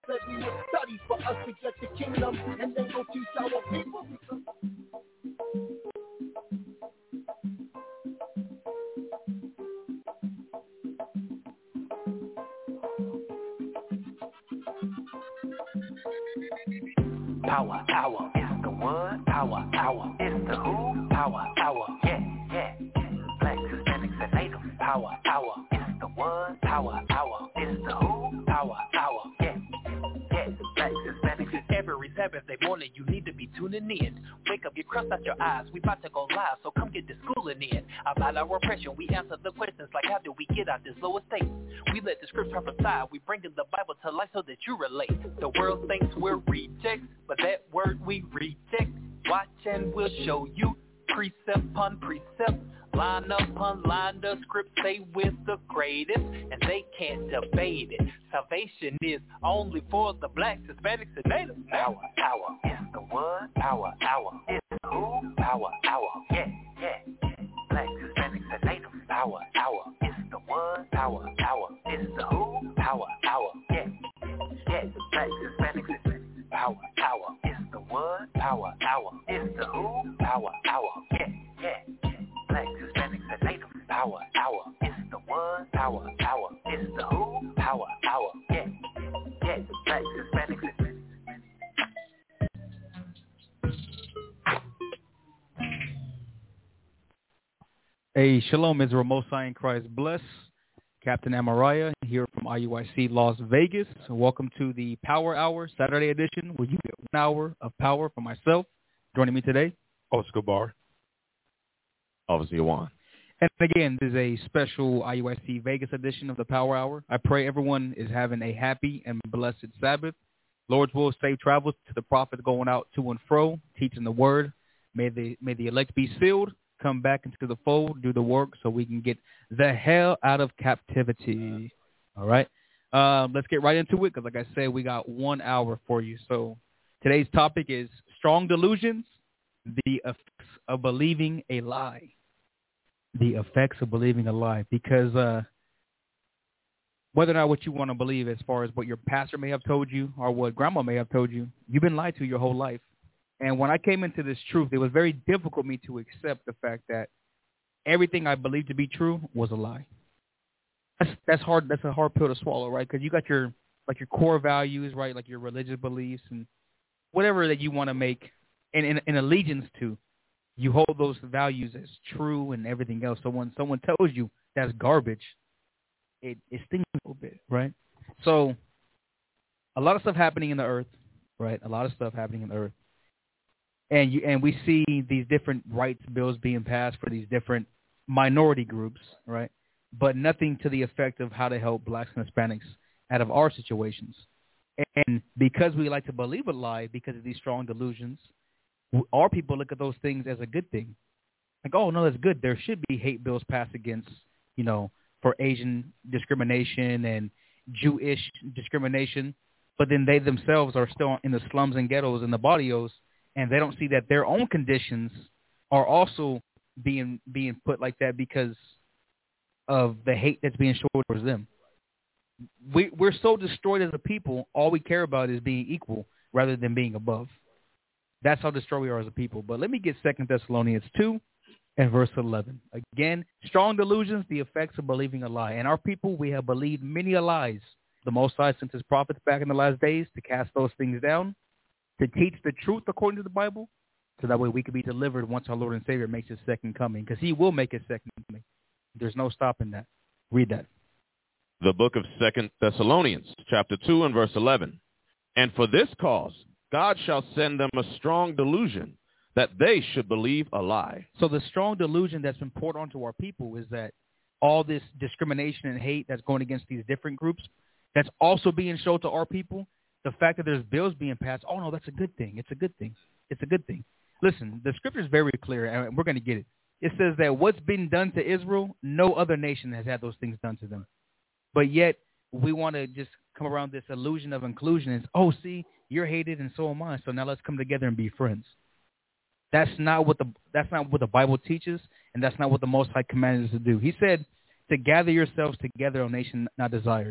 said we would study for us to get the kingdom and then go teach our people. Power hour, it's the what? Power hour, it's the who? Power hour, yeah. Black, Hispanics, and Native. Power hour, it's the what? Power hour, it's the who? Power hour, yeah. Black, Hispanics. Every Saturday morning, you need to be tuning in. Wake up, get crust out your eyes. We about to go live, so come get the schooling in. About our oppression, we answer the questions like how do we get out this lower state? We let the scripts prophesy. We bring in the Bible to life so that you relate. The world thinks we're rejects, but that word we reject. Watch and we'll show you precept upon precept. Line upon line, the script say we're the greatest, and they can't debate it. Salvation is only for the blacks, Hispanics, and natives. Power hour, it's the what? Power hour, it's the who? Power hour, yeah. Blacks, Hispanics, and natives. Power hour, it's the what? Power hour, it's the who? Power hour, yeah. Blacks, Hispanics, and natives. Power hour, it's the what? Power hour, it's the who? Power hour, yeah. Blacks, Hispanics, and natives. Power hour, it's the what? Power hour, it's the who? Power hour, yeah. Blacks, Hispanics, and natives. Hey, shalom, Israel, Most High in Christ bless. Captain Amariah here from IUIC Las Vegas. Welcome to the Power Hour Saturday edition, where you get 1 hour of power for myself. Joining me today, Oscar Barr. Obviously, Juan. And again, this is a special IUIC Vegas edition of the Power Hour. I pray everyone is having a happy and blessed Sabbath. Lord's will, safe travels to the prophets going out to and fro, teaching the word. May the elect be sealed, come back into the fold, do the work so we can get the hell out of captivity. All right? Let's get right into it because, like I said, we got 1 hour for you. So today's topic is strong delusions, the effects of believing a lie. The effects of believing a lie. Because whether or not what you want to believe as far as what your pastor may have told you or what grandma may have told you, you've been lied to your whole life. And when I came into this truth, it was very difficult for me to accept the fact that everything I believed to be true was a lie. That's hard. That's a hard pill to swallow, right? Because you got your core values, right? Like your religious beliefs and whatever that you want to make an allegiance to. You hold those values as true and everything else. So when someone tells you that's garbage, it stings a little bit, right? So a lot of stuff happening in the earth, right? A lot of stuff happening in the earth. And we see these different rights bills being passed for these different minority groups, right? But nothing to the effect of how to help blacks and Hispanics out of our situations. And because we like to believe a lie because of these strong delusions, our people look at those things as a good thing. Like, oh, no, that's good. There should be hate bills passed against, for Asian discrimination and Jewish discrimination. But then they themselves are still in the slums and ghettos and the barrios, and they don't see that their own conditions are also being put like that because of the hate that's being shown towards them. We're so destroyed as a people, all we care about is being equal rather than being above. That's how destroyed we are as a people. But let me get 2 Thessalonians 2 and verse 11. Again, strong delusions, the effects of believing a lie. And our people, we have believed many a lies. The Most High sent his prophets back in the last days to cast those things down, to teach the truth according to the Bible, so that way we can be delivered once our Lord and Savior makes his second coming, because he will make his second coming. There's no stopping that. Read that. The book of 2 Thessalonians, chapter 2 and verse 11. And for this cause, God shall send them a strong delusion, that they should believe a lie. So the strong delusion that's been poured onto our people is that all this discrimination and hate that's going against these different groups, that's also being shown to our people. The fact that there's bills being passed, oh, no, that's a good thing. It's a good thing. It's a good thing. Listen, the scripture is very clear, and we're going to get it. It says that what's been done to Israel, no other nation has had those things done to them. But yet we want to just come around this illusion of inclusion. It's, oh, see, you're hated and so am I, so now let's come together and be friends. That's not what the Bible teaches, and that's not what the Most High commanded us to do. He said to gather yourselves together, O nation not desired.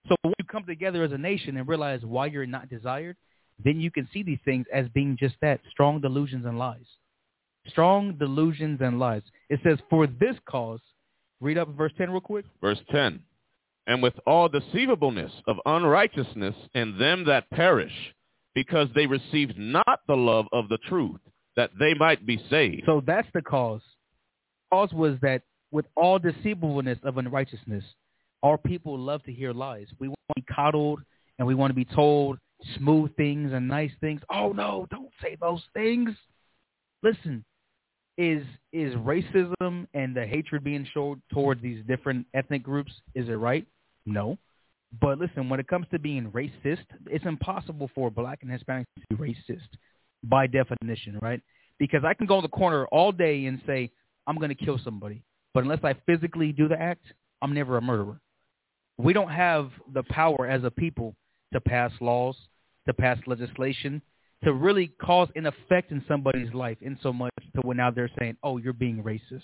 So when you come together as a nation and realize why you're not desired, then you can see these things as being just that, strong delusions and lies. Strong delusions and lies. It says, for this cause, read up verse 10 real quick. Verse 10, and with all deceivableness of unrighteousness in them that perish, because they received not the love of the truth, that they might be saved. So that's the cause. The cause was that with all deceivableness of unrighteousness, our people love to hear lies. We want to be coddled, and we want to be told smooth things and nice things. Oh, no, don't say those things. Listen, is racism and the hatred being shown towards these different ethnic groups, is it right? No. But listen, when it comes to being racist, it's impossible for black and Hispanics to be racist by definition, right? Because I can go in the corner all day and say, I'm going to kill somebody. But unless I physically do the act, I'm never a murderer. We don't have the power as a people to pass laws, to pass legislation, to really cause an effect in somebody's life in so much to when now they're saying, oh, you're being racist.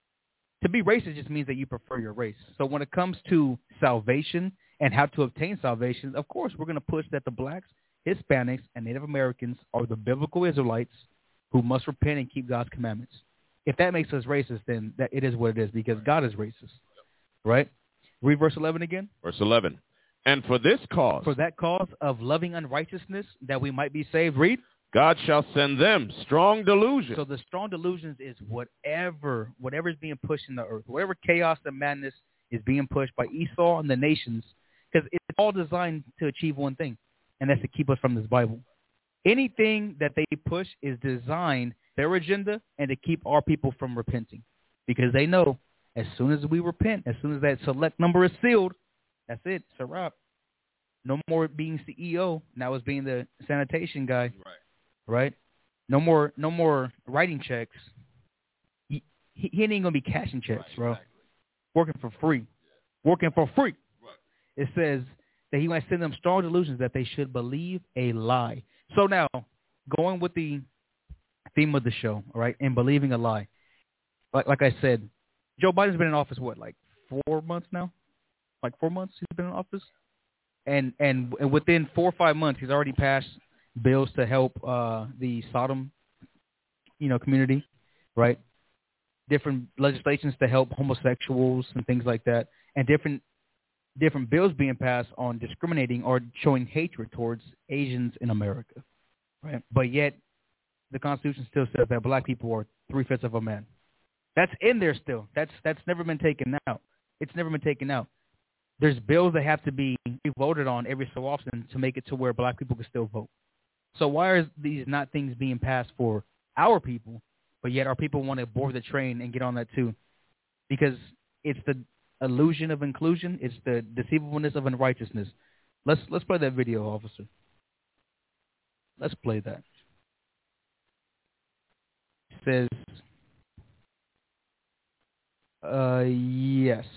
To be racist just means that you prefer your race. So when it comes to salvation and how to obtain salvation, of course, we're going to push that the blacks, Hispanics, and Native Americans are the biblical Israelites who must repent and keep God's commandments. If that makes us racist, then that it is what it is, because God is racist, right? Read verse 11 again. Verse 11, and for this cause, for that cause of loving unrighteousness, that we might be saved. Read. God shall send them strong delusions. So the strong delusions is whatever is being pushed in the earth, whatever chaos and madness is being pushed by Esau and the nations, because it's all designed to achieve one thing, and that's to keep us from this Bible. Anything that they push is designed, their agenda, and to keep our people from repenting, because they know as soon as we repent, as soon as that select number is sealed, that's it. It's a wrap. No more being CEO. Now it's being the sanitation guy. Right? No more writing checks. He ain't gonna be cashing checks, bro. Exactly. Working for free. Right. It says that he might send them strong delusions that they should believe a lie. So now, going with the theme of the show, all right, and believing a lie. Like I said, Joe Biden's been in office, what, 4 months now? 4 months he's been in office? And within 4 or 5 months, he's already passed bills to help the Sodom, community, right? Different legislations to help homosexuals and things like that, and different bills being passed on discriminating or showing hatred towards Asians in America, right? But yet, the Constitution still says that black people are 3/5 of a man. That's in there still. That's never been taken out. It's never been taken out. There's bills that have to be voted on every so often to make it to where black people can still vote. So why are these not things being passed for our people, but yet our people want to board the train and get on that too? Because it's the illusion of inclusion. It's the deceivableness of unrighteousness. Let's play that video, officer. Let's play that. It says, yes.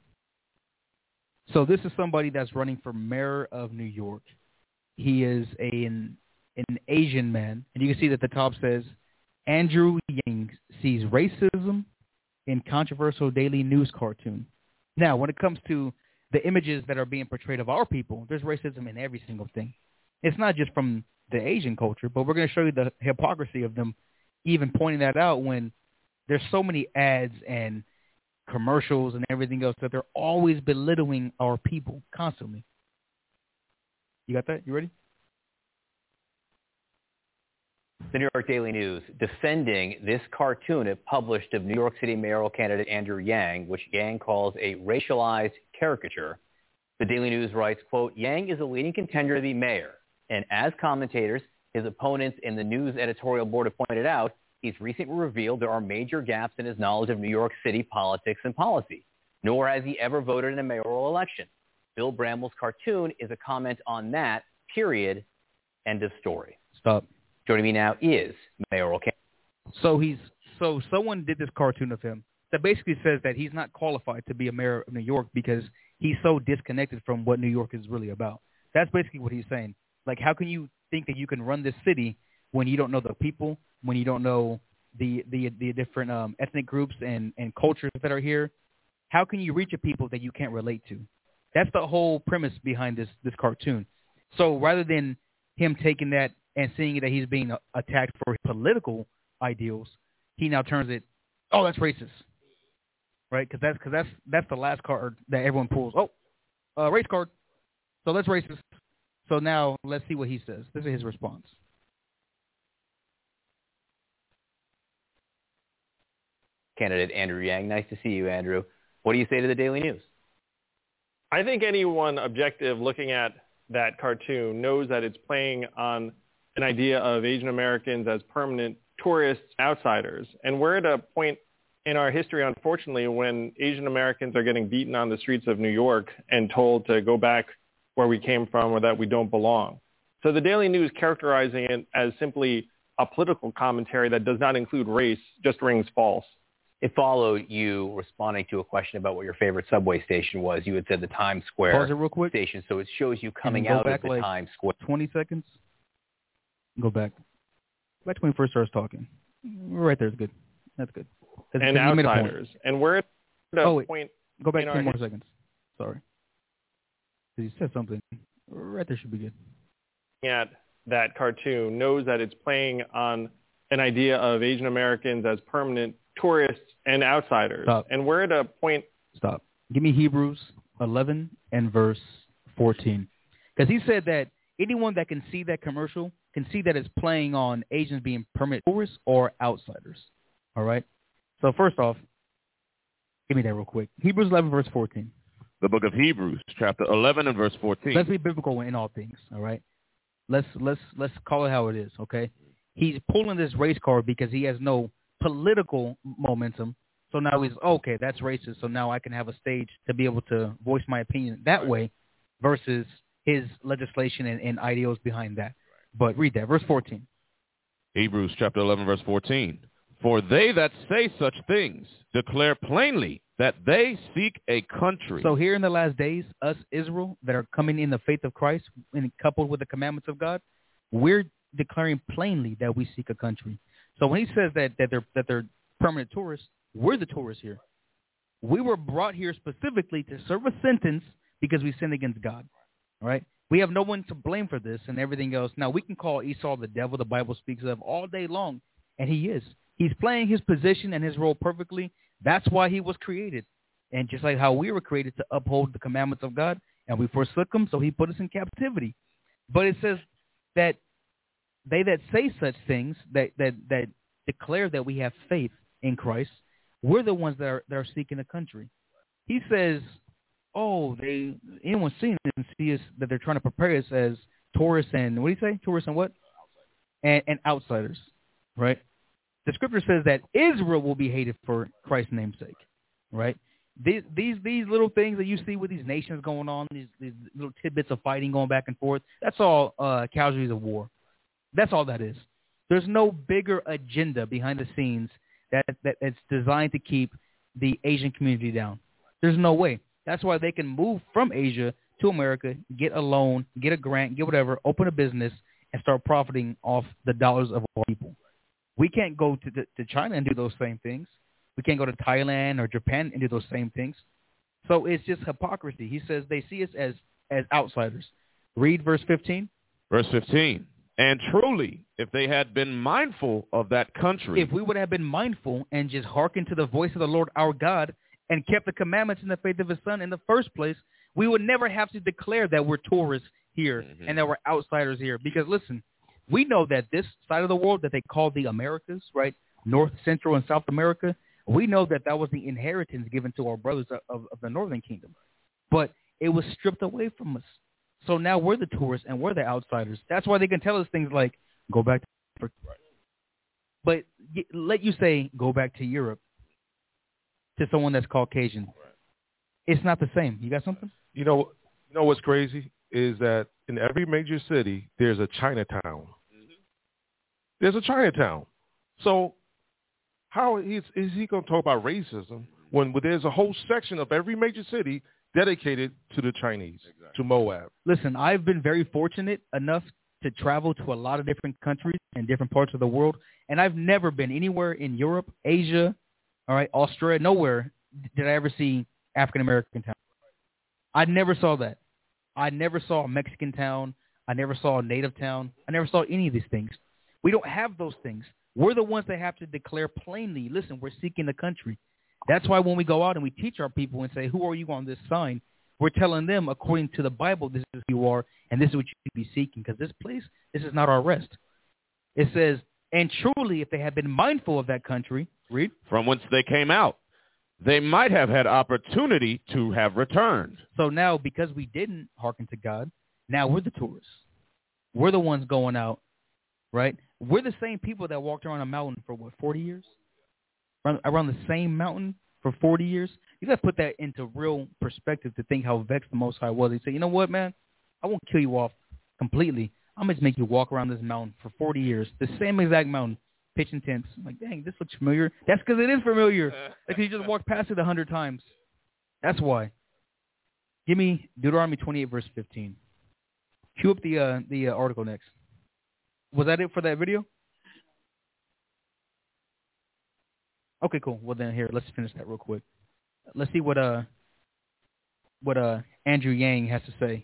So this is somebody that's running for mayor of New York. He is an Asian man, and you can see that the top says, Andrew Yang sees racism in controversial daily news cartoon. Now, when it comes to the images that are being portrayed of our people, there's racism in every single thing. It's not just from the Asian culture, but we're going to show you the hypocrisy of them even pointing that out when there's so many ads and commercials and everything else that they're always belittling our people constantly. You got that? You ready? The New York Daily News defending this cartoon it published of New York City mayoral candidate Andrew Yang, which Yang calls a racialized caricature. The Daily News writes, quote, Yang is a leading contender to be mayor, and as commentators, his opponents in the news editorial board have pointed out, he's recently revealed there are major gaps in his knowledge of New York City politics and policy, nor has he ever voted in a mayoral election. Bill Bramwell's cartoon is a comment on that, period, end of story. Stop. Joining me now is mayoral candidate. So someone did this cartoon of him that basically says that he's not qualified to be a mayor of New York because he's so disconnected from what New York is really about. That's basically what he's saying. Like, how can you think that you can run this city when you don't know the people, when you don't know the different ethnic groups and cultures that are here? How can you reach a people that you can't relate to? That's the whole premise behind this cartoon. So rather than him taking that and seeing that he's being attacked for political ideals, he now turns it, oh, that's racist, right? Because that's the last card that everyone pulls. Oh, race card. So that's racist. So now let's see what he says. This is his response. Candidate Andrew Yang. Nice to see you, Andrew. What do you say to the Daily News? I think anyone objective looking at that cartoon knows that it's playing on an idea of Asian Americans as permanent tourists, outsiders. And we're at a point in our history, unfortunately, when Asian Americans are getting beaten on the streets of New York and told to go back where we came from or that we don't belong. So the Daily News characterizing it as simply a political commentary that does not include race just rings false. It followed you responding to a question about what your favorite subway station was. You had said the Times Square Pause it real quick. station, so it shows you coming out of the like Times Square. 20 seconds. Go back. Back to when we first started talking. Right there is good. That's good. And outsiders. And we're at a point. Go back 10 more seconds. Sorry. You said something. Right there should be good. At that cartoon knows that it's playing on an idea of Asian Americans as permanent tourists and outsiders. Stop. And we're at a point. Stop. Give me Hebrews 11 and verse 14. Because he said that anyone that can see that commercial can see that it's playing on Asians being permanent tourists or outsiders. All right? So first off, give me that real quick. Hebrews 11 verse 14. The book of Hebrews, chapter 11 and verse 14. Let's be biblical in all things, all right? Let's call it how it is, okay? He's pulling this race card because he has no political momentum. So now he's, okay, that's racist. So now I can have a stage to be able to voice my opinion that way versus his legislation and ideals behind that. But read that, verse 14. Hebrews chapter 11, verse 14. For they that say such things declare plainly that they seek a country. So here in the last days, us, Israel, that are coming in the faith of Christ and coupled with the commandments of God, we're declaring plainly that we seek a country. So when he says that they're permanent tourists, we're the tourists here. We were brought here specifically to serve a sentence because we sinned against God. All right? We have no one to blame for this and everything else. Now, we can call Esau the devil, the Bible speaks of, all day long, and he is. He's playing his position and his role perfectly. That's why he was created. And just like how we were created to uphold the commandments of God, and we forsook them, so he put us in captivity. But it says that they that say such things, that declare that we have faith in Christ, we're the ones that are seeking a country. He says, anyone seeing it and see us, that they're trying to prepare us as tourists and, what do you say? Tourists and what? And outsiders, right? The scripture says that Israel will be hated for Christ's name's sake, right? These little things that you see with these nations going on, these little tidbits of fighting going back and forth, that's all casualties of war. That's all that is. There's no bigger agenda behind the scenes that's designed to keep the Asian community down. There's no way. That's why they can move from Asia to America, get a loan, get a grant, get whatever, open a business, and start profiting off the dollars of all people. We can't go to China and do those same things. We can't go to Thailand or Japan and do those same things. So it's just hypocrisy. He says they see us as outsiders. Read verse 15. Verse 15. And truly, if they had been mindful of that country. If we would have been mindful and just hearkened to the voice of the Lord our God and kept the commandments in the faith of his son in the first place, we would never have to declare that we're tourists here and that we're outsiders here. Because listen, we know that this side of the world that they call the Americas, right, North, Central, and South America, we know that was the inheritance given to our brothers of the Northern Kingdom. But it was stripped away from us. So now we're the tourists and we're the outsiders. That's why they can tell us things like, go back to Africa. But let you say, go back to Europe to someone that's Caucasian. It's not the same. You got something? You know what's crazy is that in every major city, there's a Chinatown. There's a Chinatown. So how is he going to talk about racism when there's a whole section of every major city dedicated to the Chinese, to Moab? Listen, I've been very fortunate enough to travel to a lot of different countries and different parts of the world, and I've never been anywhere in Europe, Asia, all right, Australia, nowhere did I ever see African-American town. I never saw that. I never saw a Mexican town. I never saw a native town. I never saw any of these things. We don't have those things. We're the ones that have to declare plainly, listen, we're seeking the country. That's why when we go out and we teach our people and say, who are you on this sign? We're telling them, according to the Bible, this is who you are, and this is what you should be seeking, because this place, this is not our rest. It says, and truly, if they had been mindful of that country, read. From whence they came out, they might have had opportunity to have returned. So now, because we didn't hearken to God, now we're the tourists. We're the ones going out, right? We're the same people that walked around a mountain for, 40 years? Around the same mountain for 40 years? You got to put that into real perspective to think how vexed the Most High was. He said, you know what, man? I won't kill you off completely. I'm going to make you walk around this mountain for 40 years, the same exact mountain, pitching tents. I'm like, dang, this looks familiar. That's because it is familiar. Like you just walked past it 100 times. That's why. Give me Deuteronomy 28, verse 15. Cue up the article next. Was that it for that video? Okay, cool. Well, then here, let's finish that real quick. Let's see what Andrew Yang has to say.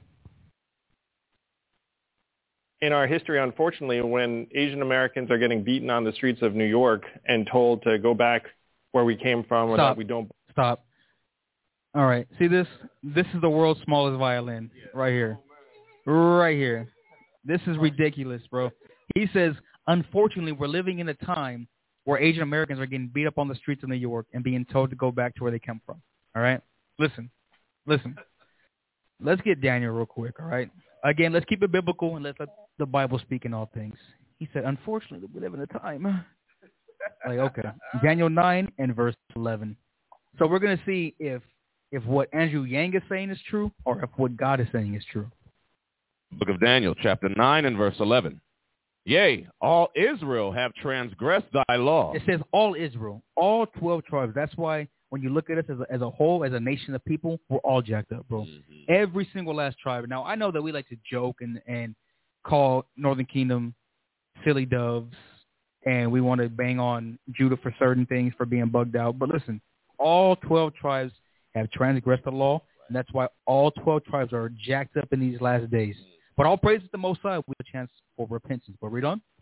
In our history, unfortunately, when Asian Americans are getting beaten on the streets of New York and told to go back where we came from or that we don't... Stop. All right. See this? This is the world's smallest violin right here. Right here. This is ridiculous, bro. He says, unfortunately, we're living in a time where Asian Americans are getting beat up on the streets of New York and being told to go back to where they come from. All right? Listen. Let's get Daniel real quick, all right? Again, let's keep it biblical and let's let the Bible speak in all things. He said, unfortunately, we live in a time. Like, okay. Daniel 9 and verse 11. So we're going to see if what Andrew Yang is saying is true or if what God is saying is true. Book of Daniel, chapter 9 and verse 11. Yea, all Israel have transgressed thy law. It says all Israel, all 12 tribes. That's why when you look at us as a whole, as a nation of people, we're all jacked up, bro. Mm-hmm. Every single last tribe. Now, I know that we like to joke and call Northern Kingdom silly doves, and we want to bang on Judah for certain things for being bugged out. But listen, all 12 tribes have transgressed the law, and that's why all 12 tribes are jacked up in these last days. But all praise to the Most High with a chance for repentance. But read on.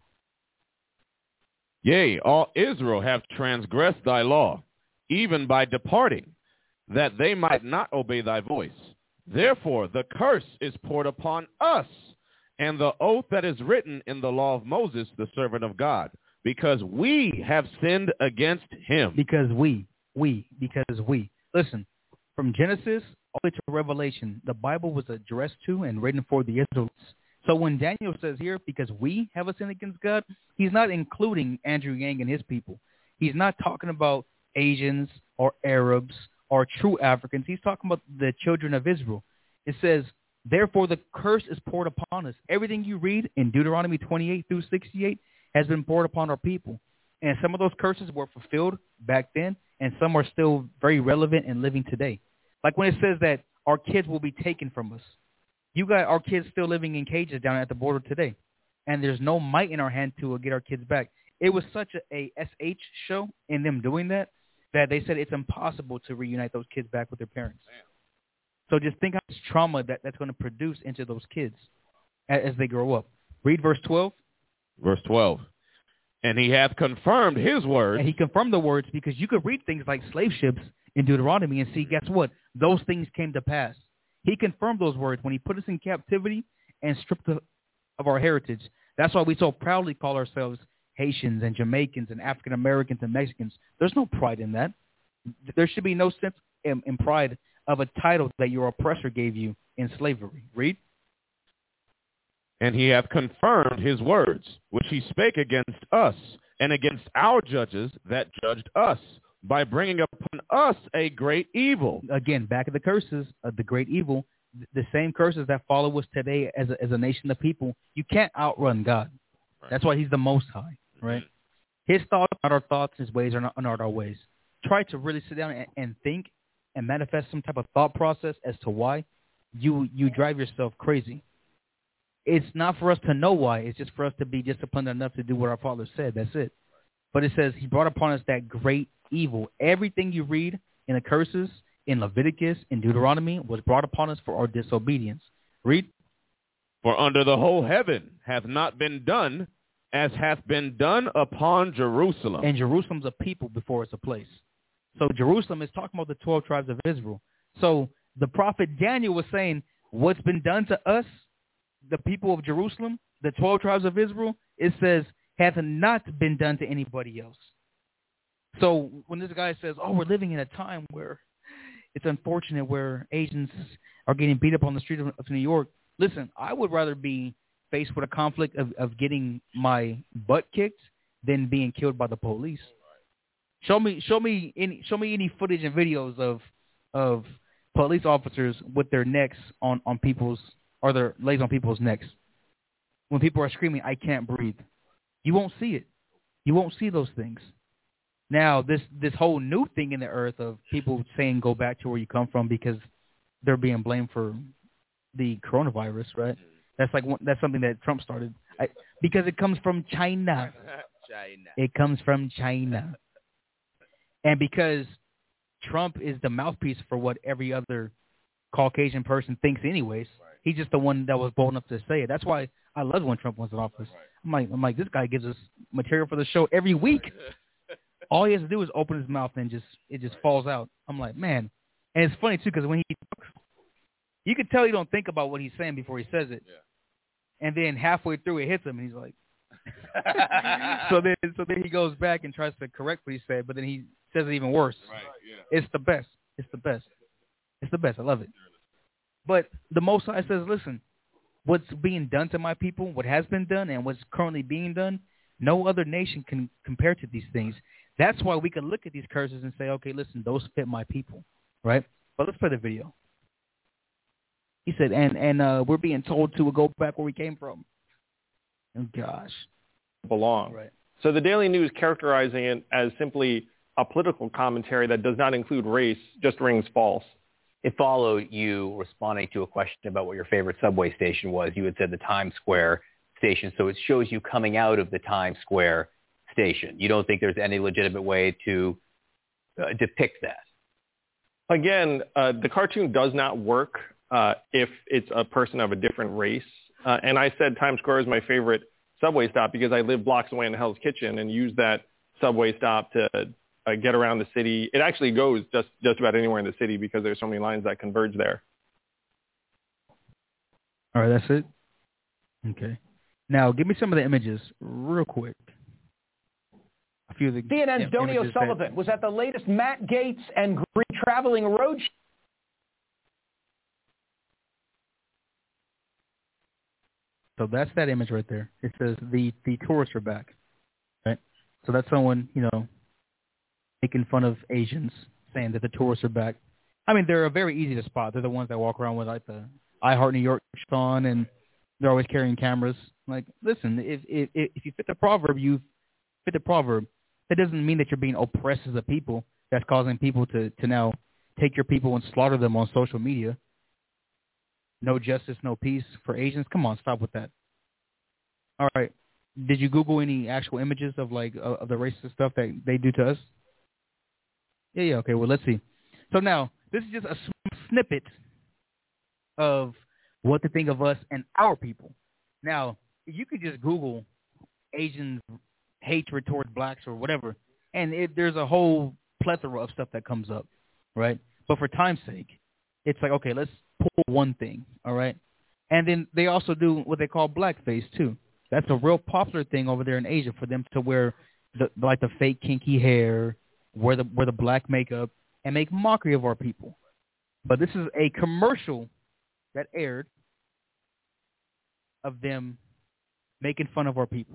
Yea, all Israel have transgressed thy law, even by departing, that they might not obey thy voice. Therefore the curse is poured upon us, and the oath that is written in the law of Moses, the servant of God, because we have sinned against him. Because we. Listen, from Genesis all the way to Revelation, the Bible was addressed to and written for the Israelites. So when Daniel says here, because we have a sin against God, he's not including Andrew Yang and his people. He's not talking about Asians or Arabs or true Africans. He's talking about the children of Israel. It says, therefore the curse is poured upon us. Everything you read in Deuteronomy 28 through 68 has been poured upon our people. And some of those curses were fulfilled back then, and some are still very relevant and living today. Like when it says that our kids will be taken from us. You got our kids still living in cages down at the border today, and there's no might in our hand to get our kids back. It was such a SH show in them doing that they said it's impossible to reunite those kids back with their parents. So just think how much trauma that's going to produce into those kids as they grow up. Read verse 12. Verse 12. And he hath confirmed his words. And he confirmed the words because you could read things like slave ships in Deuteronomy and see, guess what? Those things came to pass. He confirmed those words when he put us in captivity and stripped us of our heritage. That's why we so proudly call ourselves Haitians and Jamaicans and African Americans and Mexicans. There's no pride in that. There should be no sense in pride of a title that your oppressor gave you in slavery. Read. And he hath confirmed his words, which he spake against us and against our judges that judged us, by bringing upon us a great evil. Again, back at the curses of the great evil, the same curses that follow us today as a nation of people. You can't outrun God. Right. That's why he's the Most High, right? Mm-hmm. His thoughts are not our thoughts. His ways are not our ways. Try to really sit down and think and manifest some type of thought process as to why you drive yourself crazy. It's not for us to know why. It's just for us to be disciplined enough to do what our Father said. That's it. But it says he brought upon us that great evil. Everything you read in the curses in Leviticus, in Deuteronomy, was brought upon us for our disobedience. Read. For under the whole heaven hath not been done as hath been done upon Jerusalem. And Jerusalem's a people before it's a place. So Jerusalem is talking about the 12 tribes of Israel. So the prophet Daniel was saying, what's been done to us, the people of Jerusalem, the 12 tribes of Israel, it says, hath not been done to anybody else. So when this guy says, oh, we're living in a time where it's unfortunate where Asians are getting beat up on the street of New York, listen, I would rather be faced with a conflict of getting my butt kicked than being killed by the police. Show me any footage and videos of police officers with their necks on people's, or their legs on people's necks. When people are screaming, I can't breathe. You won't see it. You won't see those things. Now, this whole new thing in the earth of people saying go back to where you come from because they're being blamed for the coronavirus, right? That's something that Trump started because it comes from China. It comes from China. And because Trump is the mouthpiece for what every other Caucasian person thinks anyways, he's just the one that was bold enough to say it. That's why I love when Trump was in office. I'm like, this guy gives us material for the show every week. All he has to do is open his mouth and it just falls out. I'm like, man. And it's funny, too, because when he talks, you can tell he don't think about what he's saying before he says it. Yeah. And then halfway through it hits him, and he's like, so then he goes back and tries to correct what he said, but then he says it even worse. Right, yeah. It's the best. It's the best. It's the best. I love it. But the Most High says, listen, what's being done to my people, what has been done, and what's currently being done, no other nation can compare to these things. That's why we can look at these curses and say, okay, listen, those fit my people, right? But let's play the video. He said, and we're being told to go back where we came from. Oh, gosh. Belong. Right. So the Daily News characterizing it as simply a political commentary that does not include race just rings false. It followed you responding to a question about what your favorite subway station was. You had said the Times Square station, so it shows you coming out of the Times Square station. You don't think there's any legitimate way to depict that? Again, the cartoon does not work if it's a person of a different race. And I said Times Square is my favorite subway stop because I live blocks away in Hell's Kitchen and use that subway stop to get around the city. It actually goes just about anywhere in the city because there's so many lines that converge there. All right, that's it? Okay. Now, give me some of the images real quick. A few of the CNN's Donnie O'Sullivan was at the latest Matt Gaetz and Green traveling road. So that's that image right there. It says the tourists are back, right? So that's someone, making fun of Asians, saying that the tourists are back. I mean, they're very easy to spot. They're the ones that walk around with like the I Heart New York on, and they're always carrying cameras. Like, listen, if you fit the proverb, you fit the proverb. That doesn't mean that you're being oppressed as a people. That's causing people to now take your people and slaughter them on social media. No justice, no peace for Asians. Come on, stop with that. All right. Did you Google any actual images of of the racist stuff that they do to us? Yeah. Okay. Well, let's see. So now this is just a snippet of what to think of us and our people. Now you could just Google Asian hatred towards blacks or whatever, and there's a whole plethora of stuff that comes up, right? But for time's sake, it's like, okay, let's pull one thing, all right? And then they also do what they call blackface too. That's a real popular thing over there in Asia for them to wear the fake kinky hair, wear the black makeup, and make mockery of our people. But this is a commercial that aired of them making fun of our people.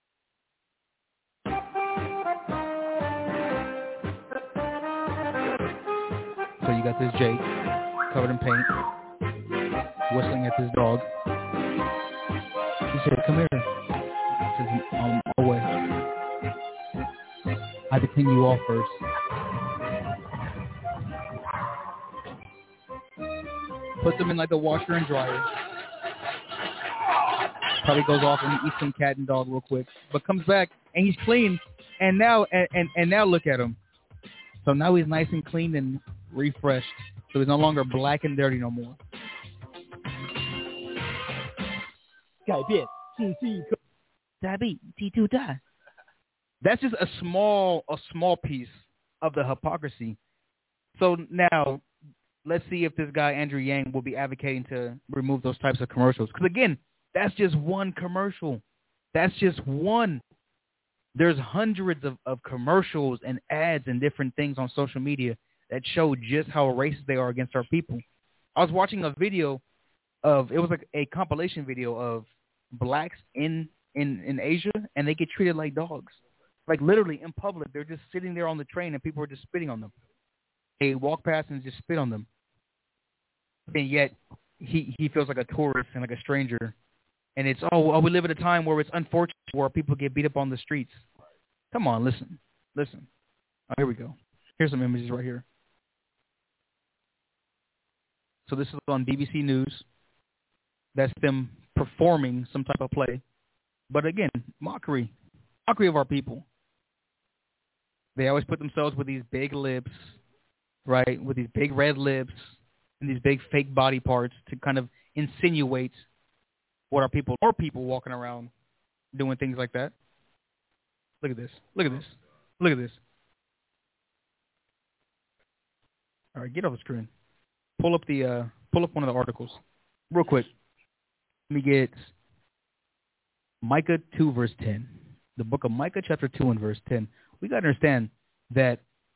So you got this Jake covered in paint, whistling at this dog. He said, come here. He says, on my way. I had to clean you off first. Puts them in like the washer and dryer. Probably goes off and eats some cat and dog real quick. But comes back and he's clean. And now and now look at him. So now he's nice and clean and refreshed. So he's no longer black and dirty no more. 改变只是一个 That's just a small piece of the hypocrisy. So now, let's see if this guy, Andrew Yang, will be advocating to remove those types of commercials. Because, again, that's just one commercial. That's just one. There's hundreds of commercials and ads and different things on social media that show just how racist they are against our people. I was watching a video it was like a compilation video of blacks in Asia, and they get treated like dogs. Like literally in public, they're just sitting there on the train and people are just spitting on them. They walk past and just spit on them. And yet he feels like a tourist and like a stranger. And it's, we live at a time where it's unfortunate where people get beat up on the streets. Come on, listen. Oh, here we go. Here's some images right here. So this is on BBC News. That's them performing some type of play. But again, mockery of our people. They always put themselves with these big lips, right, with these big red lips and these big fake body parts to kind of insinuate what our people walking around doing things like that. Look at this. All right, get off the screen. Pull up one of the articles real quick. Let me get Micah 2 verse 10. The book of Micah chapter 2 and verse 10. We got to understand that.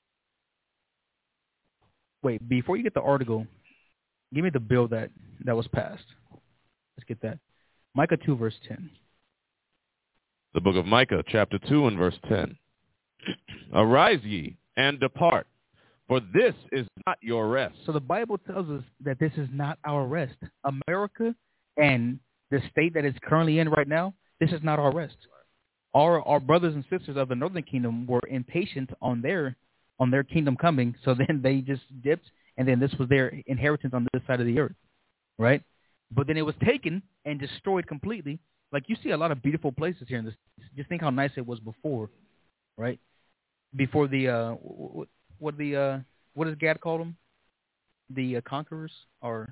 Wait, before you get the article, give me the bill that was passed. Let's get that. Micah 2 verse 10. The book of Micah chapter 2 and verse 10. Arise ye and depart, for this is not your rest. So the Bible tells us that this is not our rest. America and the state that it's currently in right now, this is not our rest. Our brothers and sisters of the Northern Kingdom were impatient on their kingdom coming, so then they just dipped, and then this was their inheritance on this side of the earth, right? But then it was taken and destroyed completely. Like you see a lot of beautiful places here in this. Just think how nice it was before, right? Before the what does Gad call them? The conquerors, or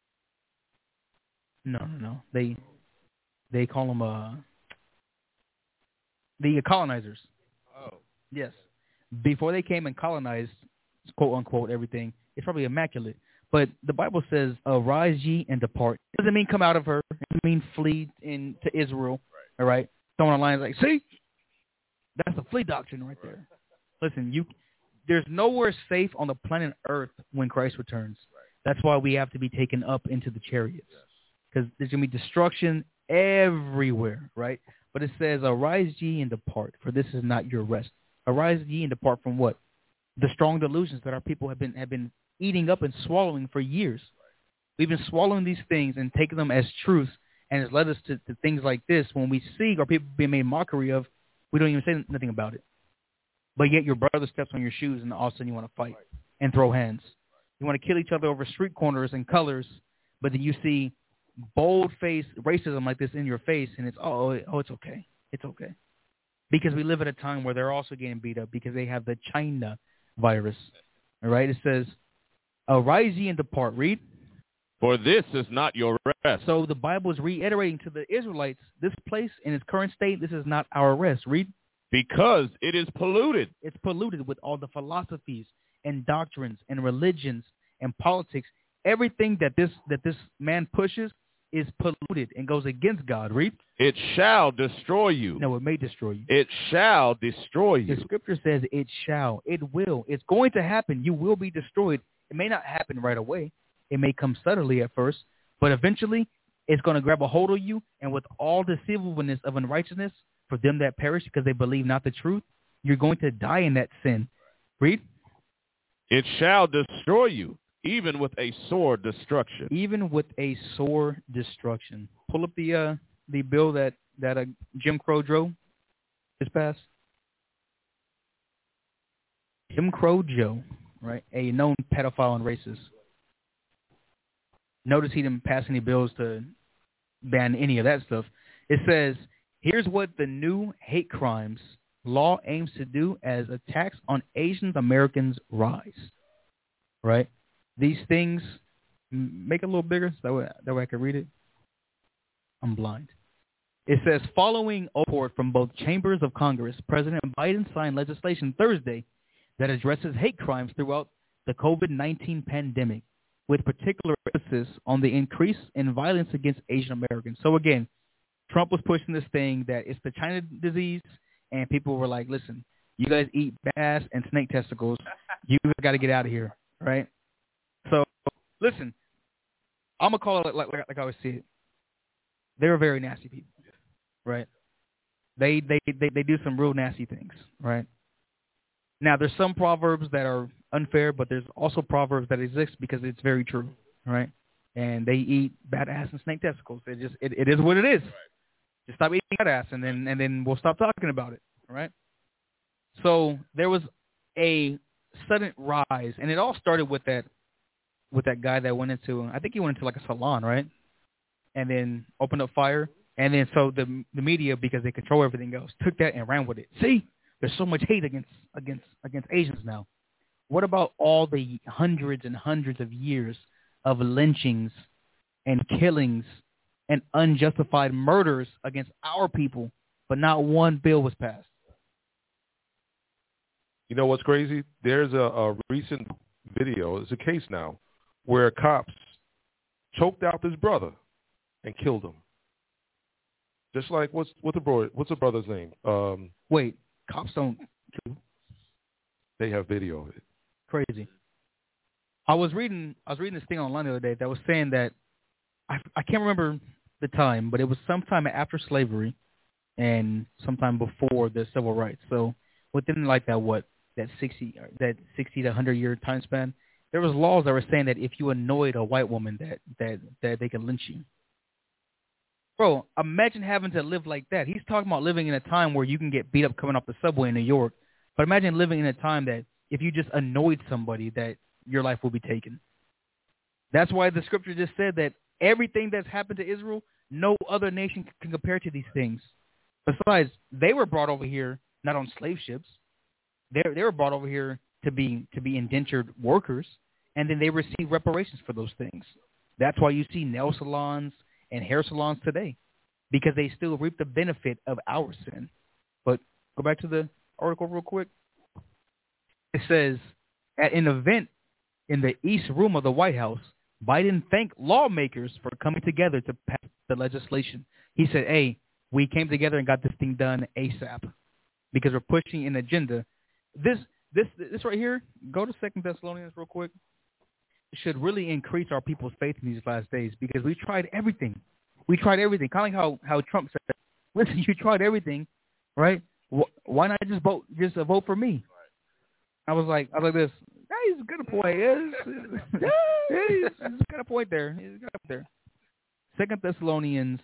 no. They call them the colonizers. Oh. Yes. Before they came and colonized, quote unquote, everything, it's probably immaculate. But the Bible says, arise ye and depart. It doesn't mean come out of her. It doesn't mean flee to Israel. Right. All right? Throwing a line like, see? That's the flee doctrine right there. Listen, there's nowhere safe on the planet Earth when Christ returns. Right. That's why we have to be taken up into the chariots. Because there's going to be destruction everywhere, right? But it says, arise ye and depart, for this is not your rest. Arise ye and depart from what? The strong delusions that our people have been eating up and swallowing for years. We've been swallowing these things and taking them as truth, and it's led us to things like this. When we see our people being made mockery of, we don't even say nothing about it. But yet your brother steps on your shoes, and all of a sudden you want to fight and throw hands. You want to kill each other over street corners and colors, but then you see bold-faced racism like this in your face, and it's, it's okay. It's okay. Because we live at a time where they're also getting beat up because they have the China virus. All right? It says, arise ye and depart. Read. For this is not your rest. So the Bible is reiterating to the Israelites, this place in its current state, this is not our rest. Read. Because it is polluted. It's polluted with all the philosophies and doctrines and religions and politics. Everything that this man pushes is polluted and goes against God. Read. It shall destroy you. No, it may destroy you. It shall destroy you. The scripture says it shall. It will. It's going to happen. You will be destroyed. It may not happen right away. It may come subtly at first, but eventually it's going to grab a hold of you, and with all deceivableness of unrighteousness for them that perish because they believe not the truth, you're going to die in that sin. Read. It shall destroy you, even with a sore destruction. Even with a sore destruction. Pull up the bill that Jim Crow drove this past. Jim Crow Joe, right? A known pedophile and racist. Notice he didn't pass any bills to ban any of that stuff. It says, here's what the new hate crimes law aims to do as attacks on Asian Americans rise. right? These things, make it a little bigger so that way I can read it. I'm blind. It says, following a report from both chambers of Congress, President Biden signed legislation Thursday that addresses hate crimes throughout the COVID-19 pandemic, with particular emphasis on the increase in violence against Asian Americans. So again, Trump was pushing this thing that it's the China disease, and people were like, listen, you guys eat bass and snake testicles. You got to get out of here, right? So listen, I'm going to call it like I always see it. They're very nasty people. Right, they do some real nasty things. Right, now there's some proverbs that are unfair, but there's also proverbs that exist because it's very true. Right, and they eat bat ass and snake testicles. It is what it is. Right. Just stop eating bat ass, and then we'll stop talking about it. Right. So there was a sudden rise, and it all started with that guy that went into, I think he went into like a salon, right, and then opened up fire. And then so the media, because they control everything else, took that and ran with it. See, there's so much hate against Asians now. What about all the hundreds and hundreds of years of lynchings and killings and unjustified murders against our people, but not one bill was passed? You know what's crazy? There's a recent video, it's a case now, where cops choked out his brother and killed him. Just like what's the brother's name? Wait, cops don't kill. They have video of it. Crazy. I was reading this thing online the other day that was saying that I can't remember the time, but it was sometime after slavery and sometime before the civil rights. So within like that 60 to 100 year time span, there was laws that were saying that if you annoyed a white woman that they could lynch you. Bro, imagine having to live like that. He's talking about living in a time where you can get beat up coming off the subway in New York. But imagine living in a time that if you just annoyed somebody, that your life will be taken. That's why the scripture just said that everything that's happened to Israel, no other nation can compare to these things. Besides, they were brought over here not on slave ships. They were brought over here to be indentured workers, and then they receive reparations for those things. That's why you see nail salons and hair salons today, because they still reap the benefit of our sin. But go back to the article real quick. It says, at an event in the East Room of the White House, Biden thanked lawmakers for coming together to pass the legislation. He said, hey, we came together and got this thing done ASAP because we're pushing an agenda. This right here, go to 2 Thessalonians real quick. Should really increase our people's faith in these last days, because we tried everything. We tried everything. Kind of like how Trump said, listen, you tried everything, right? Why not just vote for me? I was like this. Hey, he's got a point. He's got a point there. He's got up there. 2 Thessalonians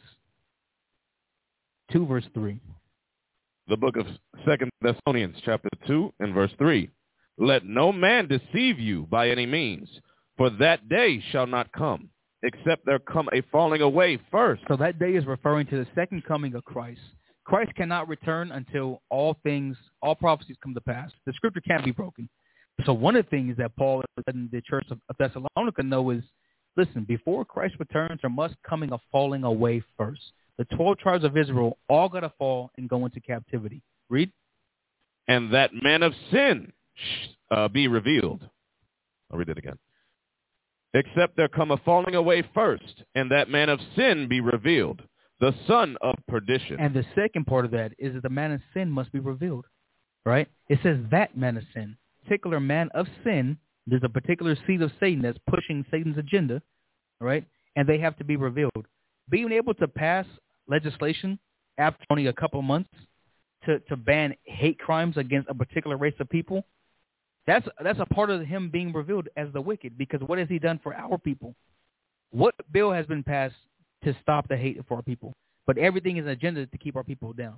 2, verse 3. The book of 2 Thessalonians, chapter 2 and verse 3. Let no man deceive you by any means, for that day shall not come, except there come a falling away first. So that day is referring to the second coming of Christ. Christ cannot return until all prophecies come to pass. The scripture can't be broken. So one of the things that Paul and the church of Thessalonica know is, listen, before Christ returns, there must coming a falling away first. The 12 tribes of Israel all got to fall and go into captivity. Read. And that man of sin be revealed. I'll read it again. Except there come a falling away first, and that man of sin be revealed, the son of perdition. And the second part of that is that the man of sin must be revealed, right? It says that man of sin, particular man of sin. There's a particular seed of Satan that's pushing Satan's agenda, right? And they have to be revealed. Being able to pass legislation after only a couple months to ban hate crimes against a particular race of people, that's a part of him being revealed as the wicked, because what has he done for our people? What bill has been passed to stop the hate for our people? But everything is an agenda to keep our people down.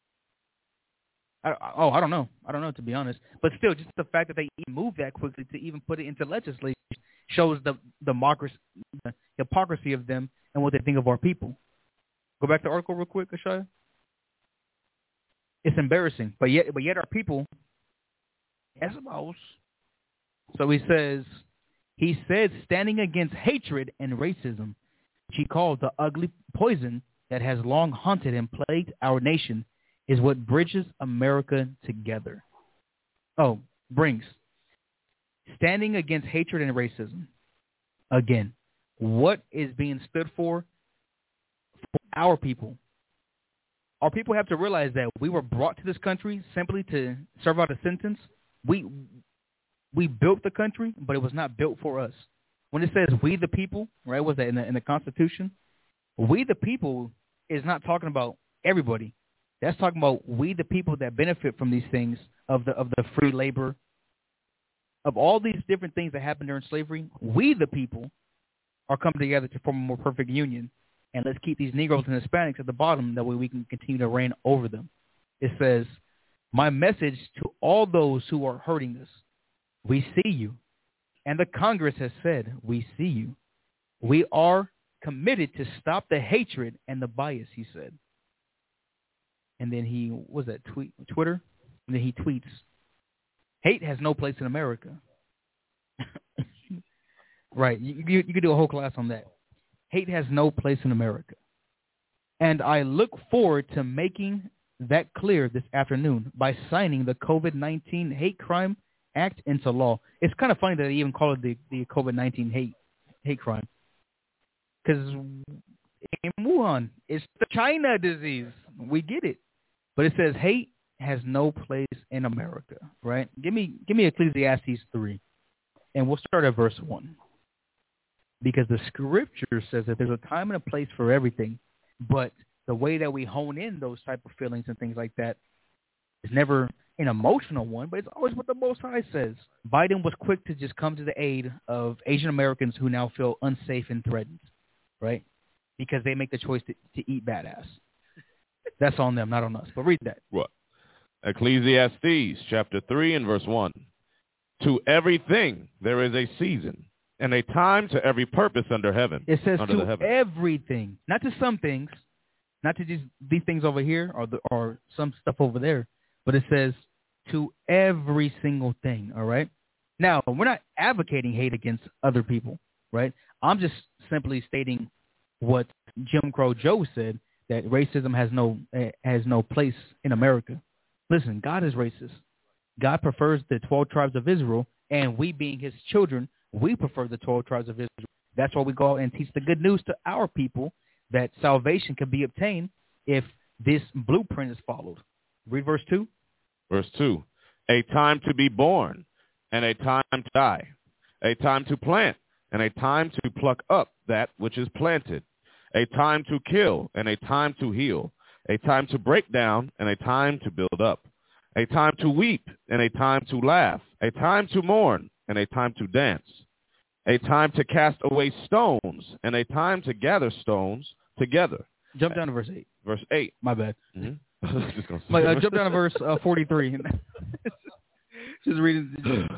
I don't know. I don't know, to be honest. But still, just the fact that they moved that quickly to even put it into legislation shows the hypocrisy of them and what they think of our people. Go back to the article real quick, Ashaya. It's embarrassing, but yet our people, Eskimos. So he says, He said, standing against hatred and racism, which he called the ugly poison that has long haunted and plagued our nation, is what bridges America together. Oh, brings. Standing against hatred and racism. Again, what is being stood for our people? Our people have to realize that we were brought to this country simply to serve out a sentence. We built the country, but it was not built for us. When it says we the people, right, was that in the Constitution? We the people is not talking about everybody. That's talking about we the people that benefit from these things of the free labor, of all these different things that happened during slavery. We the people are coming together to form a more perfect union. And let's keep these Negroes and Hispanics at the bottom. That way we can continue to reign over them. It says, my message to all those who are hurting us, we see you. And the Congress has said, we see you. We are committed to stop the hatred and the bias, he said. And then he, what was that, Twitter? And then he tweets, hate has no place in America. Right. You could do a whole class on that. Hate has no place in America. And I look forward to making that clear this afternoon by signing the COVID-19 Hate Crime Act into law. It's kind of funny that they even call it the COVID-19 hate crime. Because in Wuhan, it's the China disease. We get it. But it says hate has no place in America, right? Give me Ecclesiastes 3, and we'll start at verse 1. Because the scripture says that there's a time and a place for everything, but the way that we hone in those type of feelings and things like that is never an emotional one, but it's always what the Most High says. Biden was quick to just come to the aid of Asian Americans who now feel unsafe and threatened, right? Because they make the choice to eat badass. That's on them, not on us. But read that. What? Ecclesiastes chapter 3 and verse 1. To everything there is a season, and a time to every purpose under heaven. It says to everything, not to some things, not to just these things over here or some stuff over there, but it says to every single thing, all right? Now, we're not advocating hate against other people, right? I'm just simply stating what Jim Crow Joe said, that racism has no place in America. Listen, God is racist. God prefers the 12 tribes of Israel, and we being his children, we prefer the 12 tribes of Israel. That's why we go out and teach the good news to our people that salvation can be obtained if this blueprint is followed. Read verse 2. Verse 2. A time to be born and a time to die, a time to plant and a time to pluck up that which is planted, a time to kill and a time to heal, a time to break down and a time to build up, a time to weep and a time to laugh, a time to mourn and a time to dance, a time to cast away stones, and a time to gather stones together. Jump down to verse 8. Verse 8. My bad. Mm-hmm. Jump down to verse 43. Just reading.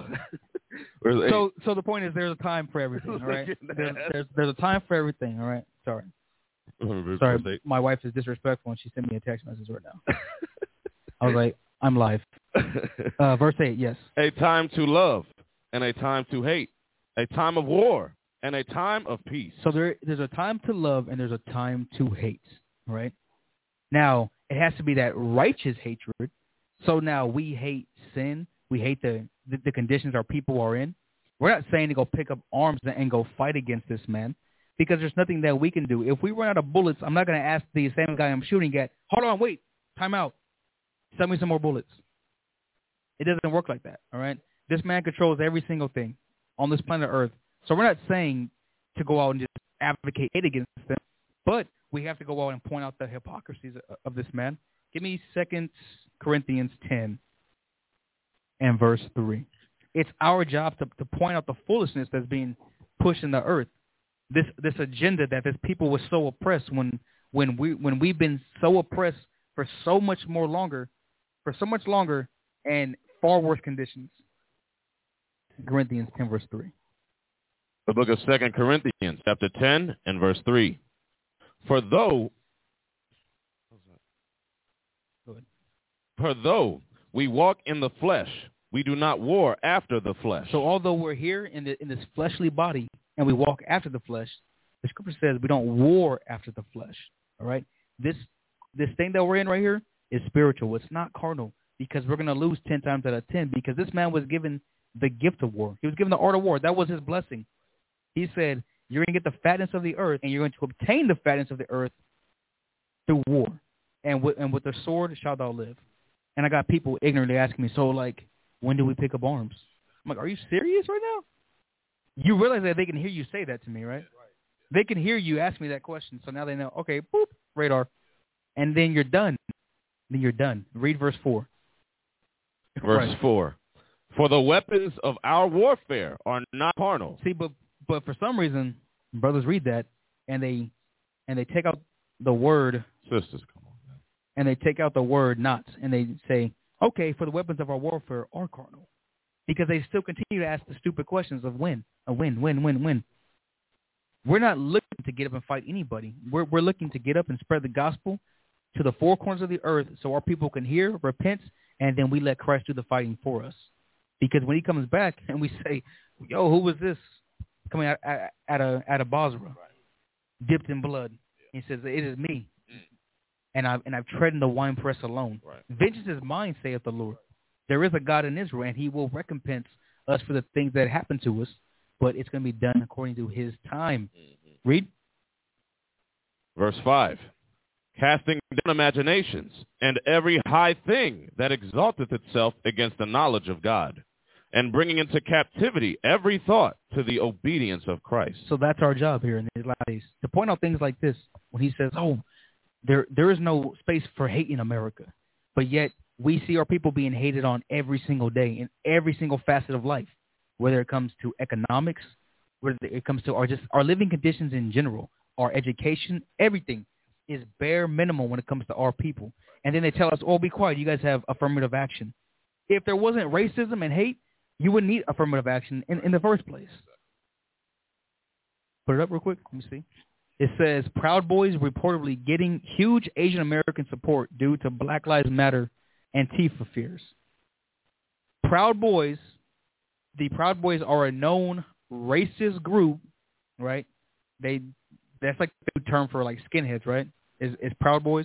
So the point is there's a time for everything, all right? There's a time for everything, all right? Sorry. Sorry, my wife is disrespectful, and she sent me a text message right now. I was like, I'm live. Verse 8, yes. A time to love and a time to hate, a time of war and a time of peace. So there's a time to love and there's a time to hate, right? Now, it has to be that righteous hatred. So now we hate sin. We hate the conditions our people are in. We're not saying to go pick up arms and go fight against this man because there's nothing that we can do. If we run out of bullets, I'm not going to ask the same guy I'm shooting at, hold on, wait, time out. Send me some more bullets. It doesn't work like that, all right? This man controls every single thing on this planet Earth. So we're not saying to go out and just advocate hate against them, but we have to go out and point out the hypocrisies of this man. Give me 2 Corinthians 10 and verse 3. It's our job to point out the foolishness that's being pushed in the earth. This agenda that this people was so oppressed when we've been so oppressed for so much longer and far worse conditions. Corinthians 10 verse 3. The book of 2 Corinthians chapter 10 and verse 3. For though we walk in the flesh, We do not war after the flesh. So although we're here in this fleshly body and we walk after the flesh, the scripture says we don't war after the flesh. All right? This thing that we're in right here is spiritual. It's not carnal, because we're going to lose 10 times out of 10, because this man was given the gift of war. He was given the art of war. That was his blessing. He said, you're going to get the fatness of the earth, and you're going to obtain the fatness of the earth through war. And with the sword shalt thou live. And I got people ignorantly asking me, so, like, when do we pick up arms? I'm like, are you serious right now? You realize that they can hear you say that to me, right? They can hear you ask me that question, so now they know, okay, boop, radar. And then you're done. Then you're done. Read verse 4. Verse 4. For the weapons of our warfare are not carnal. See, but for some reason, brothers read that, and they take out the word. Sisters, come on, man. And they take out the word not, and they say, okay, for the weapons of our warfare are carnal. Because they still continue to ask the stupid questions of when. We're not looking to get up and fight anybody. We're looking to get up and spread the gospel to the four corners of the earth so our people can hear, repent, and then we let Christ do the fighting for us. Because when he comes back and we say, yo, who was this coming out at a Basra, dipped in blood? He says, it is me. And I've tread in the winepress alone. Right. Vengeance is mine, saith the Lord. There is a God in Israel, and he will recompense us for the things that happen to us, but it's going to be done according to his time. Mm-hmm. Read. Verse 5. Casting down imaginations and every high thing that exalteth itself against the knowledge of God, and bringing into captivity every thought to the obedience of Christ. So that's our job here in these last days, to point out things like this. When he says, oh, there is no space for hate in America, but yet we see our people being hated on every single day in every single facet of life, whether it comes to economics, whether it comes to our living conditions in general, our education, everything is bare minimum when it comes to our people. And then they tell us, oh, be quiet, you guys have affirmative action. If there wasn't racism and hate, you wouldn't need affirmative action in the first place. Put it up real quick. Let me see. It says, Proud Boys reportedly getting huge Asian American support due to Black Lives Matter Antifa fears. The Proud Boys are a known racist group, right? That's like the term for like skinheads, right? Is Proud Boys.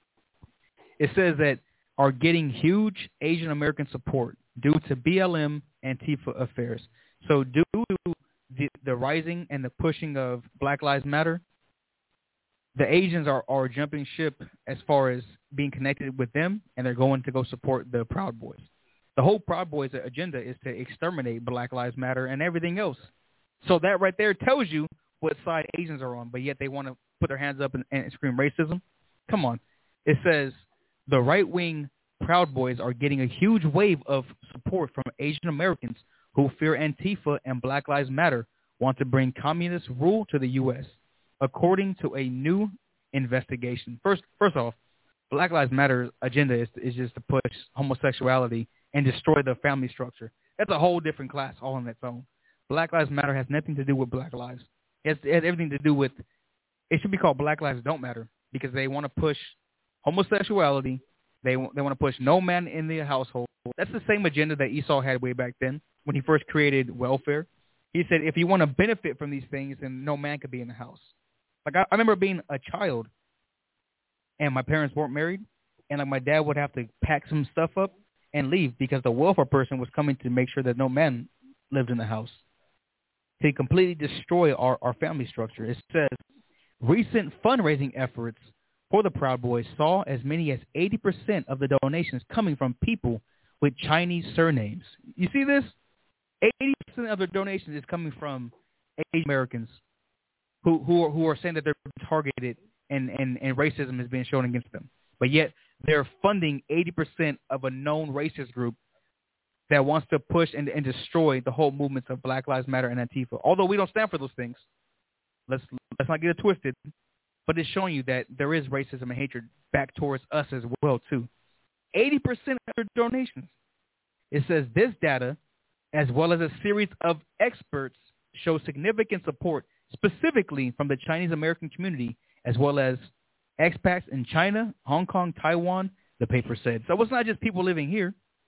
It says that are getting huge Asian American support due to BLM Antifa affairs. So due to the rising and the pushing of Black Lives Matter, the Asians are jumping ship as far as being connected with them, and they're going to go support the Proud Boys. The whole Proud Boys agenda is to exterminate Black Lives Matter and everything else. So that right there tells you what side Asians are on, but yet they want to put their hands up and scream racism. Come on. It says the right-wing Proud Boys are getting a huge wave of support from Asian Americans who fear Antifa and Black Lives Matter want to bring communist rule to the U.S., according to a new investigation. First off, Black Lives Matter agenda is just to push homosexuality and destroy the family structure. That's a whole different class all on its own. Black Lives Matter has nothing to do with Black Lives. It has everything to do with, it should be called Black Lives Don't Matter, because they want to push homosexuality. They want to push no man in the household. That's the same agenda that Esau had way back then when he first created welfare. He said, if you want to benefit from these things, then no man could be in the house. Like I remember being a child, and my parents weren't married, and like my dad would have to pack some stuff up and leave because the welfare person was coming to make sure that no man lived in the house. To completely destroy our family structure. It says, recent fundraising efforts for the Proud Boys saw as many as 80% of the donations coming from people with Chinese surnames. You see this? 80% of the donations is coming from Asian Americans who are saying that they're targeted and racism is being shown against them. But yet they're funding 80% of a known racist group that wants to push and destroy the whole movements of Black Lives Matter and Antifa. Although we don't stand for those things. Let's not get it twisted. But it's showing you that there is racism and hatred back towards us as well, too. 80% of their donations. It says this data, as well as a series of experts, show significant support specifically from the Chinese American community, as well as expats in China, Hong Kong, Taiwan, the paper said. So it's not just people living here.